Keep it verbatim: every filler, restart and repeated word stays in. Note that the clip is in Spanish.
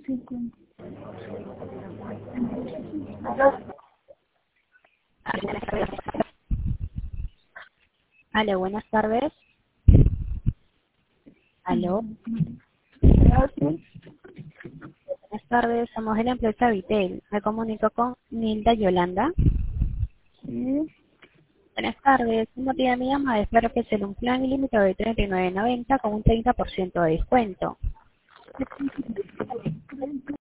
Aló, buenas tardes. Aló, buenas tardes. Somos de la empresa Vitel. Me comunico con Nilda Yolanda. Sí, Buenas tardes. Un motivo de mi llamada es para ofrecer un plan ilimitado de treinta y nueve noventa con un treinta por ciento de descuento.